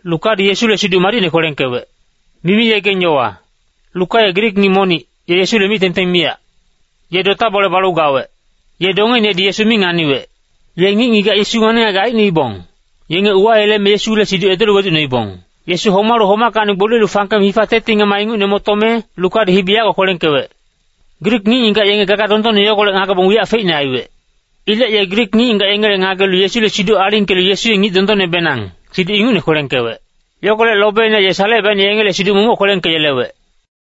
luka di Yesu le sidu mari ne koreng kewe. Mimi ye genyowa. Luka ya Greek ni moni, ye Yesu le mi tenteng mia. Ye dota boleh balu gawe. Ye dongen ye di Yesu mi ngani we. Ye ngi ga Yesu ngane ga ini bong. Ye nge uwa ele me Yesu le sidu edelu wedu ne bong. Yesu homaru homaka ni boleh lu fangkam hifa tetinga maingu ne motome luka di hibia ko koreng kewe. Greek ni inga ye nge gaga tonton yo ko ngaka bong wi fe na iwe. Ile ye Greek ni inga ye nge ngaka lu Yesu le sidu alin ke lu Yesu ngi tonton ne benang. Sidu ingu ne koreng kewe. Yo ko le lobe ne ye sale ben ye nge le sidu mumo koreng ke lewe.